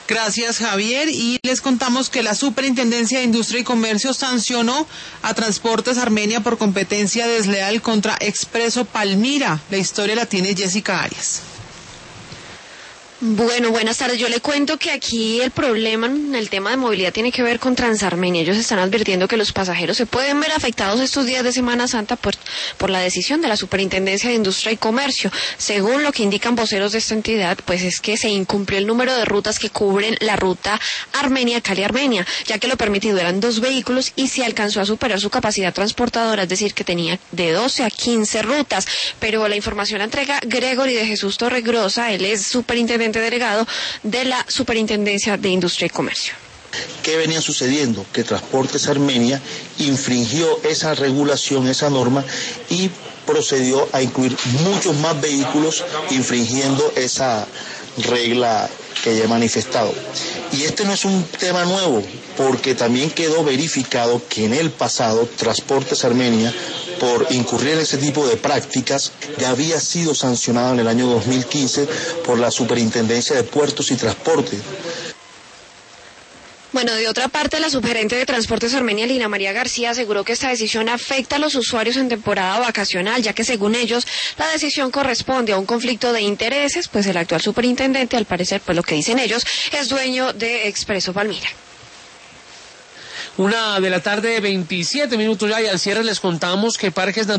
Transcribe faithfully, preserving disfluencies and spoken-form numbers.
Gracias, Javier. Y les contamos que la Superintendencia de Industria y Comercio sancionó a Transportes Armenia por competencia desleal contra Expreso Palmira. La historia la tiene Jessica Arias. Bueno, buenas tardes. Yo le cuento que aquí el problema en el tema de movilidad tiene que ver con Transarmenia. Ellos están advirtiendo que los pasajeros se pueden ver afectados estos días de Semana Santa por, por la decisión de la Superintendencia de Industria y Comercio. Según lo que indican voceros de esta entidad, pues es que se incumplió el número de rutas que cubren la ruta Armenia-Cali-Armenia, ya que lo permitido eran dos vehículos y se alcanzó a superar su capacidad transportadora, es decir, que tenía de doce a quince rutas. Pero la información la entrega Gregory de Jesús Torregrosa. Él es superintendente delegado de la Superintendencia de Industria y Comercio. ¿Qué venía sucediendo? Que Transportes Armenia infringió esa regulación, esa norma, y procedió a incluir muchos más vehículos infringiendo esa regla que ya he manifestado. Y este no es un tema nuevo, porque también quedó verificado que en el pasado Transportes Armenia, por incurrir en ese tipo de prácticas, ya había sido sancionado en el año dos mil quince por la Superintendencia de Puertos y Transportes. Bueno, de otra parte, la subgerente de Transportes Armenia, Lina María García, aseguró que esta decisión afecta a los usuarios en temporada vacacional, ya que según ellos, la decisión corresponde a un conflicto de intereses, pues el actual superintendente, al parecer, pues lo que dicen ellos, es dueño de Expreso Palmira. Una de la tarde, veintisiete minutos ya, y al cierre les contamos que Parques